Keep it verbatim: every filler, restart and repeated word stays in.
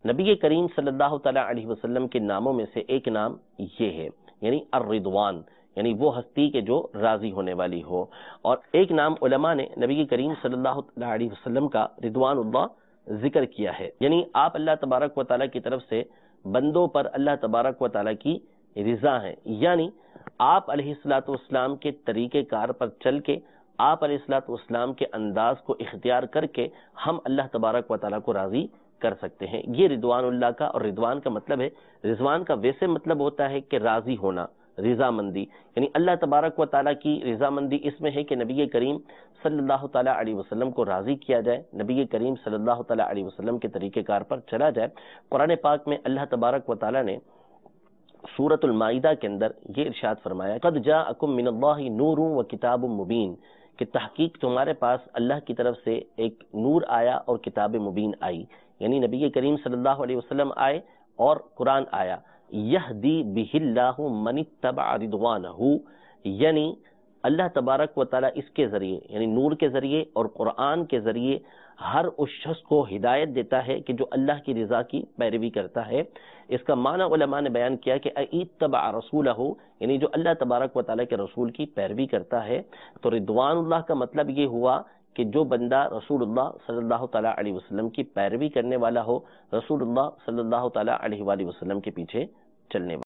نبی کریم صلی اللہ تعالیٰ علیہ وسلم کے ناموں میں سے ایک نام یہ ہے، یعنی الرضوان، یعنی وہ ہستی کے جو راضی ہونے والی ہو۔ اور ایک نام علماء نے نبی کریم صلی اللہ تعالیٰ علیہ وسلم کا رضوان اللہ ذکر کیا ہے، یعنی آپ اللہ تبارک و تعالیٰ کی طرف سے بندوں پر اللہ تبارک و تعالیٰ کی رضا ہیں، یعنی آپ علیہ الصلوۃ والسلام کے طریقہ کار پر چل کے، آپ علیہ الصلوۃ والسلام کے انداز کو اختیار کر کے ہم اللہ تبارک و تعالیٰ کو راضی کر سکتے ہیں۔ یہ رضوان اللہ کا، اور رضوان کا مطلب ہے، رضوان کا ویسے مطلب ہوتا ہے کہ راضی ہونا، رضا مندی، یعنی اللہ تبارک و تعالیٰ کی رضا مندی اس میں ہے کہ نبی کریم صلی اللہ تعالیٰ علیہ وسلم کو راضی کیا جائے، نبی کریم صلی اللہ تعالیٰ علیہ وسلم کے طریقہ کار پر چلا جائے۔ قرآن پاک میں اللہ تبارک و تعالیٰ نے سورۃ المائدہ کے اندر یہ ارشاد فرمایا، قد جاءکم من اللہ نور و کتاب مبین، کہ تحقیق تمہارے پاس اللہ کی طرف سے ایک نور آیا اور کتاب مبین آئی، یعنی نبی کریم صلی اللہ علیہ وسلم آئے اور قرآن آیا۔ یہدی بہ اللہ من اتبع رضوانہ، یعنی اللہ تبارک و تعالیٰ اس کے ذریعے، یعنی نور کے ذریعے اور قرآن کے ذریعے ہر اس شخص کو ہدایت دیتا ہے کہ جو اللہ کی رضا کی پیروی کرتا ہے۔ اس کا معنی علماء نے بیان کیا کہ اتبع رسولہ، یعنی جو اللہ تبارک و تعالیٰ کے رسول کی پیروی کرتا ہے۔ تو رضوان اللہ کا مطلب یہ ہوا کہ جو بندہ رسول اللہ صلی اللہ تعالیٰ علیہ وسلم کی پیروی کرنے والا ہو، رسول اللہ صلی اللہ تعالیٰ علیہ وآلہ وسلم کے پیچھے چلنے والا۔